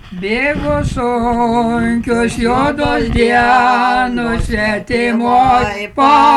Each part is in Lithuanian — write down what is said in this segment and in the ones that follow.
Bėgo sunkios juodos dienos svetimoj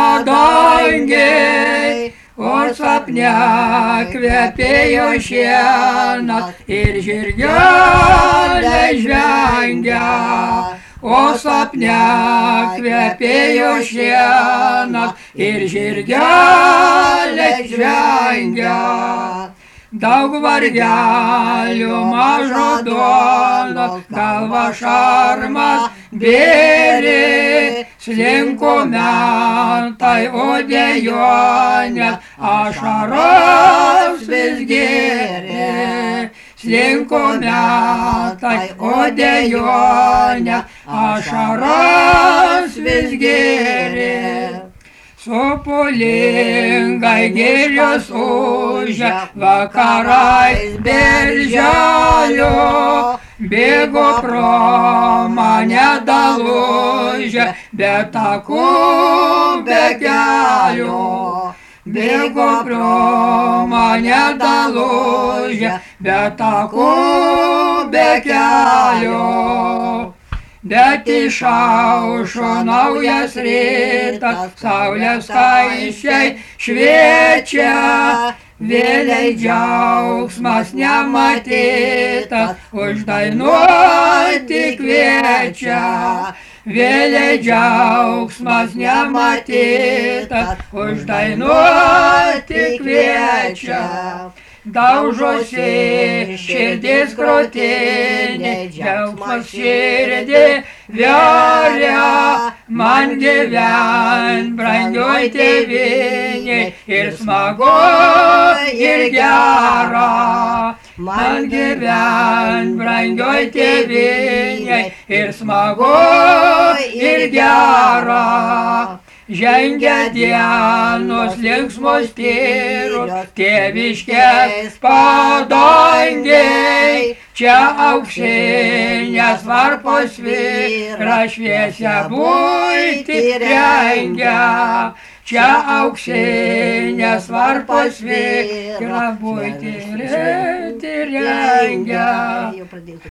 padangėj, o sapne kvepėjo šienas ir žirgelė žvengia. O sapne kvepėjo šienas ir žirgelė žvengia. Daug vargelių mažo duonos, galva šarmas bėrė, slinko metai, o dejonės ašaros vis gėrė. Slinko metai, o dejonės ašaros vis gėrė. Sopulingai girios ūžia, vakarais berželio, bėgo pro mane dalužia, be takų, be kelio. Bėgo pro mane dalužia, be takų, be kelio. Bet išaušo naujas rytas, saulės skaisčiai šviečia, vėliai džiaugsmas nematytas, uždainuoti kviečia. Vėliai džiaugsmas nematytas, uždainuoti kviečia. Daužosi širdis krūtinė, džiaugsmas širdį veria, man gyvent brangioj tėvynėj ir smagu ir gera. Man gyvent brangioj tėvynėj ir smagu ir gera. Žengia dienos linksmos tyros, tėviškės padangėj, čia auksinės varpos vyra šviesią buitį rengia. Čia auksinės varpos vyra buitį rengia.